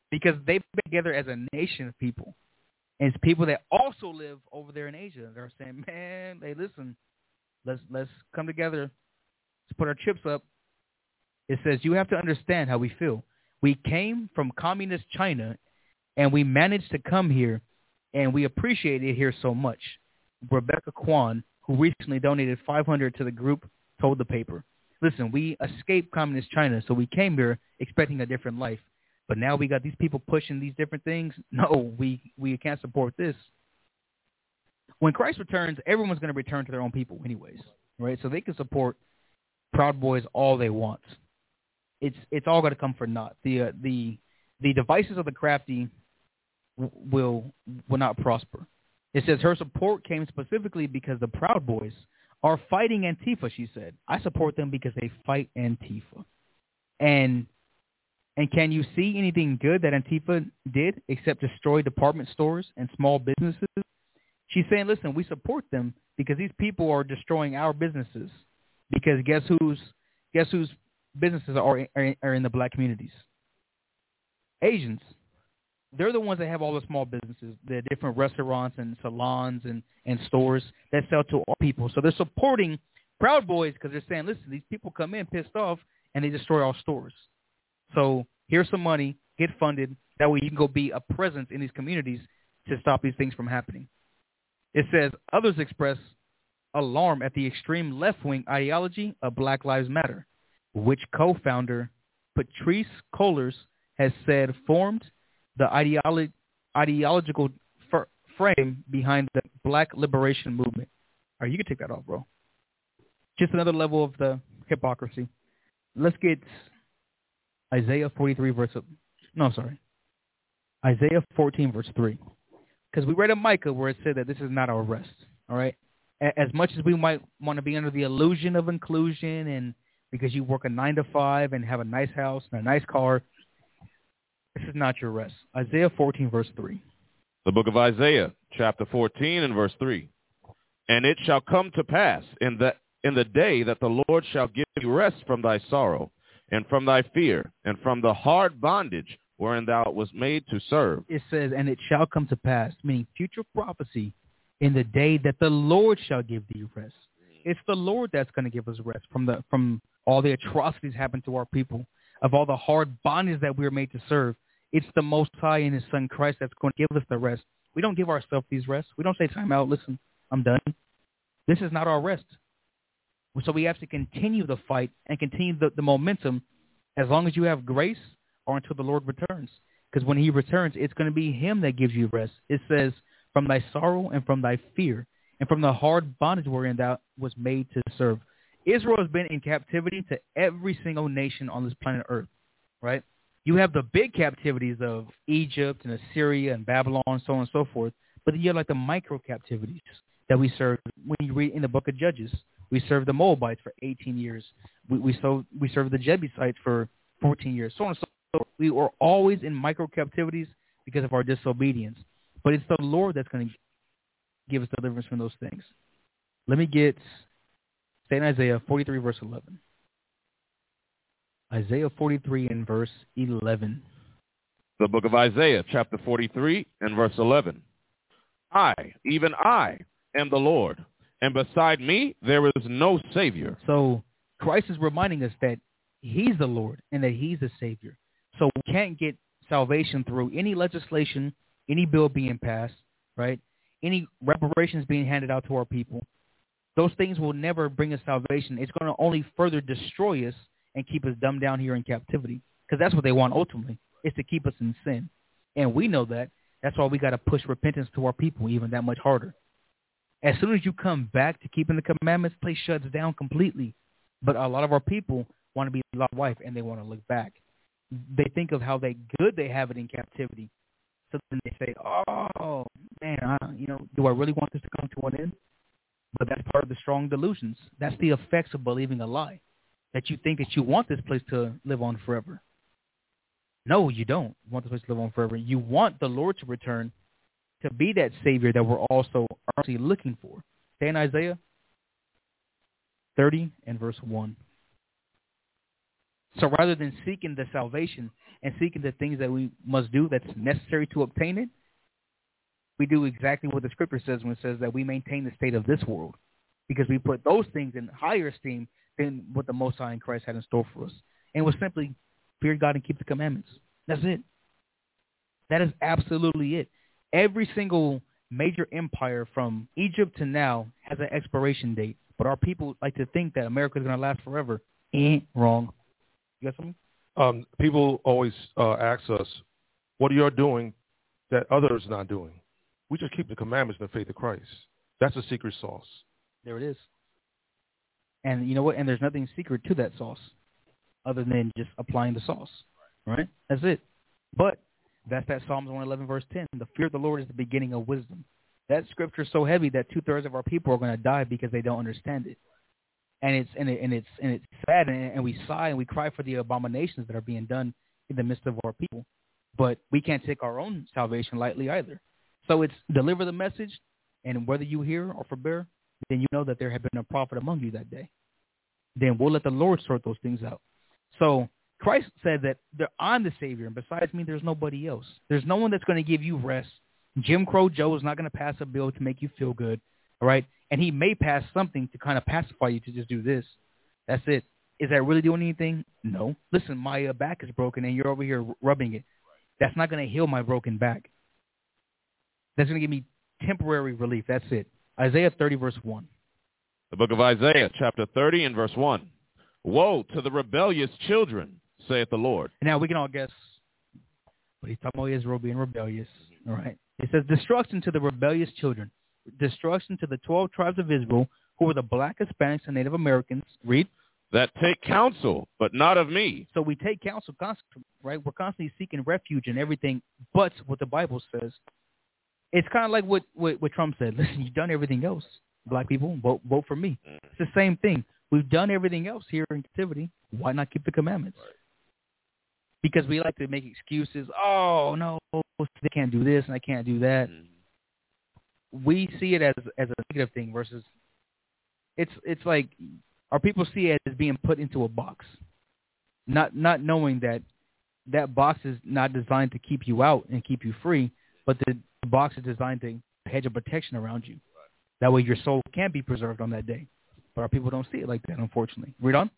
because they've been together as a nation of people. And it's people that also live over there in Asia. They're saying, man, hey, listen, let's come together. Let's put our chips up. It says, you have to understand how we feel. We came from communist China, and we managed to come here, and we appreciate it here so much. Rebecca Kwan, who recently donated $500 to the group, told the paper, listen, we escaped communist China, so we came here expecting a different life. But now we got these people pushing these different things. No, we can't support this. When Christ returns, everyone's going to return to their own people anyways, right? So they can support Proud Boys all they want. It's all going to come for naught. The devices of the crafty will not prosper. It says her support came specifically because the Proud Boys are fighting Antifa, she said. I support them because they fight Antifa. And can you see anything good that Antifa did except destroy department stores and small businesses? She's saying, listen, we support them because these people are destroying our businesses. Because guess whose businesses are in the black communities? Asians. They're the ones that have all the small businesses, the different restaurants and salons and stores that sell to all people. So they're supporting Proud Boys because they're saying, listen, these people come in pissed off and they destroy our stores. So here's some money, get funded. That way you can go be a presence in these communities to stop these things from happening. It says others express alarm at the extreme left-wing ideology of Black Lives Matter, which co-founder Patrisse Cullors has said formed the ideological frame behind the Black Liberation Movement. All right, you can take that off, bro. Just another level of the hypocrisy. Let's get Isaiah 43 Isaiah 14 verse 3. Because we read in Micah where it said that this is not our rest. All right. As much as we might want to be under the illusion of inclusion and because you work a 9 to 5 and have a nice house and a nice car, this is not your rest. Isaiah 14 verse 3. The book of Isaiah, chapter 14 and verse 3. And it shall come to pass in the day that the Lord shall give you rest from thy sorrow, and from thy fear, and from the hard bondage wherein thou was made to serve. It says, and it shall come to pass, meaning future prophecy, in the day that the Lord shall give thee rest. It's the Lord that's going to give us rest from all the atrocities happened to our people, of all the hard bondage that we were made to serve. It's the Most High and His Son Christ that's going to give us the rest. We don't give ourselves these rests. We don't say, time out, listen, I'm done. This is not our rest. So we have to continue the fight and continue the momentum as long as you have grace or until the Lord returns. Because when He returns, it's going to be Him that gives you rest. It says, from thy sorrow and from thy fear and from the hard bondage wherein thou was made to serve. Israel has been in captivity to every single nation on this planet Earth, right? You have the big captivities of Egypt and Assyria and Babylon, so on and so forth. But then you have like the micro captivities that we serve. When you read in the book of Judges, we served the Moabites for 18 years. We served the Jebusites for 14 years. So on and so forth. We were always in micro captivities because of our disobedience. But it's the Lord that's going to give us deliverance from those things. Let me stay in Isaiah 43, verse 11. Isaiah 43 and verse 11. The book of Isaiah, chapter 43 and verse 11. I, even I, am the Lord, and beside me there is no Savior. So Christ is reminding us that He's the Lord and that He's the Savior. So we can't get salvation through any legislation, any bill being passed, right? Any reparations being handed out to our people. Those things will never bring us salvation. It's going to only further destroy us and keep us dumbed down here in captivity, because that's what they want ultimately, is to keep us in sin. And we know that. That's why we got to push repentance to our people even that much harder. As soon as you come back to keeping the commandments, place shuts down completely. But a lot of our people want to be Lot's wife, and they want to look back. They think of how good they have it in captivity. So then they say, oh, man, do I really want this to come to an end? But that's part of the strong delusions. That's the effects of believing a lie, that you think that you want this place to live on forever. No, you don't want this place to live on forever. You want the Lord to return to be that Savior that we're also earnestly looking for. Stay in Isaiah 30 and verse 1. So rather than seeking the salvation and seeking the things that we must do that's necessary to obtain it, we do exactly what the scripture says when it says that we maintain the state of this world, because we put those things in higher esteem than what the Most High in Christ had in store for us. And it was simply fear God and keep the commandments. That's it. That is absolutely it. Every single major empire from Egypt to now has an expiration date, but our people like to think that America is going to last forever. Wrong. You got something? People always ask us, what are you doing that others are not doing? We just keep the commandments and the faith of Christ. That's the secret sauce. There it is. And you know what? And there's nothing secret to that sauce other than just applying the sauce, right? That's it. But that's that Psalms 111 verse 10. The fear of the Lord is the beginning of wisdom. That scripture is so heavy that 2/3 of our people are going to die because they don't understand it. And it's sad, and we sigh and we cry for the abominations that are being done in the midst of our people. But we can't take our own salvation lightly either. So it's deliver the message, and whether you hear or forbear, then you know that there had been a prophet among you that day. Then we'll let the Lord sort those things out. So Christ said that I'm the Savior, and besides me, there's nobody else. There's no one that's going to give you rest. Jim Crow Joe is not going to pass a bill to make you feel good, all right? And he may pass something to kind of pacify you to just do this. That's it. Is that really doing anything? No. Listen, my back is broken, and you're over here rubbing it. That's not going to heal my broken back. That's going to give me temporary relief. That's it. Isaiah 30, verse 1. The book of Isaiah, chapter 30 and verse 1. Woe to the rebellious children, saith the Lord. And now we can all guess, but he's talking about Israel being rebellious. All right. It says, destruction to the rebellious children. Destruction to the 12 tribes of Israel, who were the black Hispanics and Native Americans. Read. That take counsel, but not of me. So we take counsel constantly, right? We're constantly seeking refuge in everything but what the Bible says. It's kind of like what Trump said. Listen, you've done everything else. Black people, vote for me. It's the same thing. We've done everything else here in captivity. Why not keep the commandments? Right. Because we like to make excuses. Oh, no, they can't do this and I can't do that. We see it as a negative thing versus it's like our people see it as being put into a box, not knowing that box is not designed to keep you out and keep you free, but the box is designed to hedge a protection around you. That way your soul can be preserved on that day. But our people don't see it like that, unfortunately. Read on.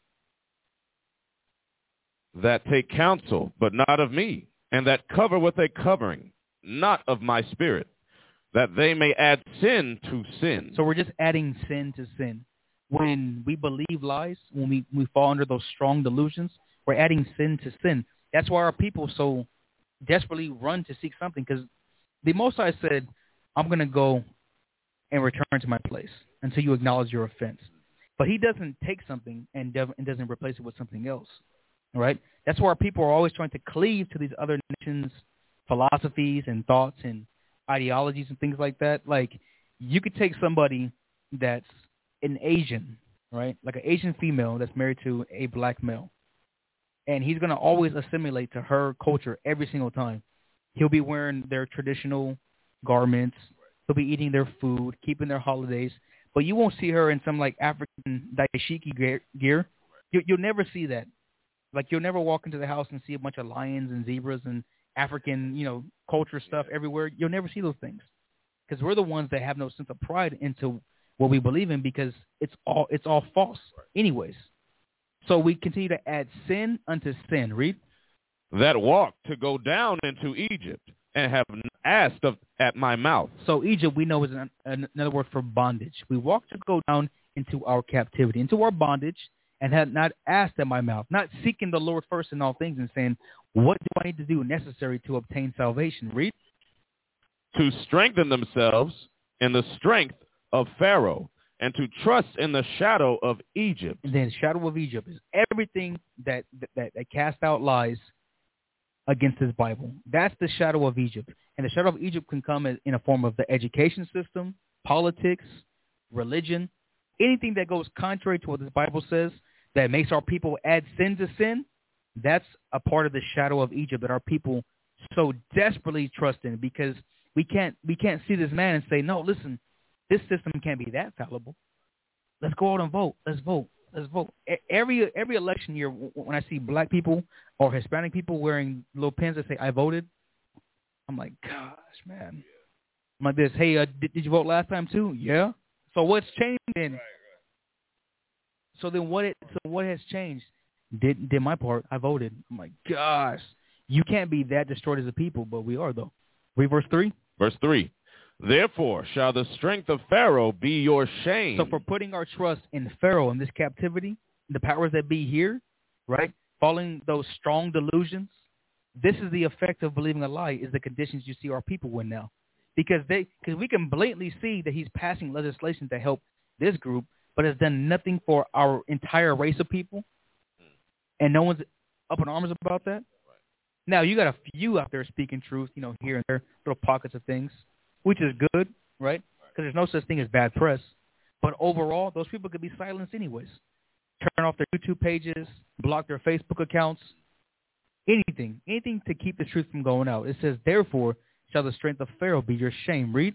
That take counsel, but not of me, and that cover with a covering, not of my spirit, that they may add sin to sin. So we're just adding sin to sin. When we believe lies, when we fall under those strong delusions, we're adding sin to sin. That's why our people so desperately run to seek something, because the Most High said, I'm going to go and return to my place until you acknowledge your offense. But he doesn't take something and doesn't replace it with something else, right? That's why our people are always trying to cleave to these other nations' philosophies and thoughts and ideologies and things like that. Like, you could take somebody that's an Asian, right, like an Asian female that's married to a black male, and he's going to always assimilate to her culture every single time. He'll be wearing their traditional garments. He'll be eating their food, keeping their holidays. But you won't see her in some, like, African dashiki gear. You'll never see that. Like, you'll never walk into the house and see a bunch of lions and zebras and African, culture stuff everywhere. You'll never see those things because we're the ones that have no sense of pride into what we believe in because it's all false anyways. So we continue to add sin unto sin. Read. That walk to go down into Egypt and have asked at my mouth. So Egypt, we know, is another word for bondage. We walk to go down into our captivity, into our bondage, and had not asked at my mouth, not seeking the Lord first in all things and saying, what do I need to do necessary to obtain salvation? Read. To strengthen themselves in the strength of Pharaoh and to trust in the shadow of Egypt. And then the shadow of Egypt is everything that cast out lies against his Bible. That's the shadow of Egypt. And the shadow of Egypt can come in a form of the education system, politics, religion, anything that goes contrary to what this Bible says that makes our people add sin to sin. That's a part of the shadow of Egypt that our people so desperately trust in because we can't see this man and say, no, listen, this system can't be that fallible. Let's go out and vote. Let's vote. Let's vote. Every election year, when I see black people or Hispanic people wearing little pins that say "I voted," I'm like, gosh, man. I'm like this. Hey, did you vote last time too? Yeah. So what's changed then? Right. So then what has changed? Did my part. I voted. I'm like, gosh, you can't be that destroyed as a people, but we are though. Read verse 3. Verse 3. Therefore shall the strength of Pharaoh be your shame. So for putting our trust in Pharaoh in this captivity, the powers that be here, right, following those strong delusions, this is the effect of believing a lie, is the conditions you see our people in now. Because we can blatantly see that he's passing legislation to help this group, but has done nothing for our entire race of people, and no one's up in arms about that. Now, you got a few out there speaking truth, here and there, little pockets of things, which is good, right? Because there's no such thing as bad press. But overall, those people could be silenced anyways. Turn off their YouTube pages, block their Facebook accounts, anything to keep the truth from going out. It says, therefore, shall the strength of Pharaoh be your shame. Read.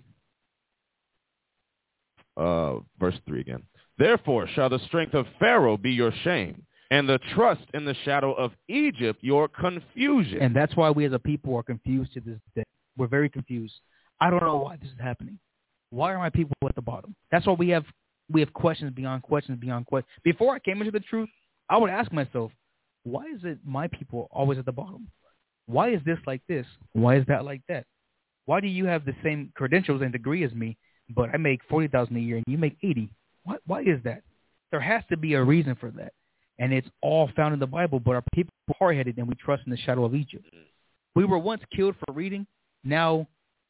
Verse 3 again. Therefore shall the strength of Pharaoh be your shame, and the trust in the shadow of Egypt your confusion. And that's why we as a people are confused to this day. We're very confused. I don't know why this is happening. Why are my people at the bottom? That's why we have questions beyond questions beyond questions. Before I came into the truth, I would ask myself, why is it my people always at the bottom? Why is this like this? Why is that like that? Why do you have the same credentials and degree as me, but I make $40,000 a year and you make $80,000? Why is that? There has to be a reason for that. And it's all found in the Bible, but our people are hard-headed and we trust in the shadow of Egypt. We were once killed for reading. Now,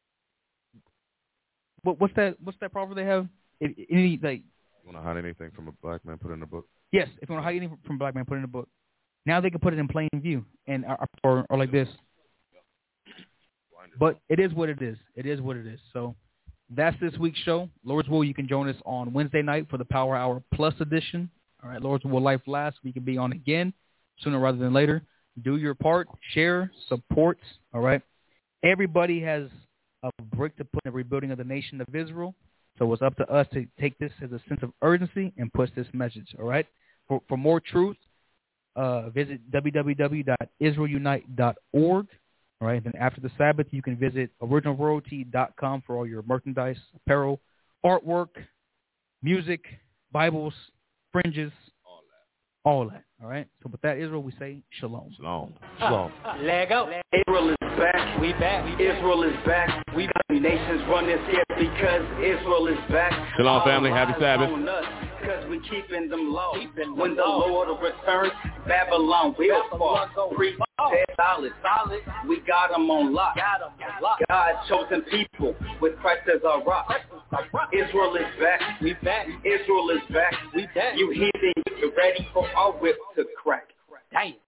what's that proverb they have? You want to hide anything from a black man, put it in a book? Yes, if you want to hide anything from a black man, put it in a book. Now they can put it in plain view and or like this. But it is what it is. It is what it is. So that's this week's show. Lord's Will, you can join us on Wednesday night for the Power Hour Plus edition. All right, Lord's Will Life Lasts. We can be on again sooner rather than later. Do your part. Share. Support. All right. Everybody has a brick to put in the rebuilding of the nation of Israel. So it's up to us to take this as a sense of urgency and push this message. All right. For more truth, visit www.israelunite.org. All right. Then after the Sabbath, you can visit originalroyalty.com for all your merchandise, apparel, artwork, music, Bibles, fringes, all that. All right. So with that, Israel, we say shalom. Shalom. Shalom. Lego. Israel is back. We back. Israel is back. We got nations running scared because Israel is back. Shalom, family. Happy Sabbath. Because we keeping them low. When the Lord returns, Babylon will fall. Preach solid. We got them on lock. God chosen people with Christ as our rock. Israel is back. We back. Israel is back. We back. You heathen, you ready for our whip to crack. Damn.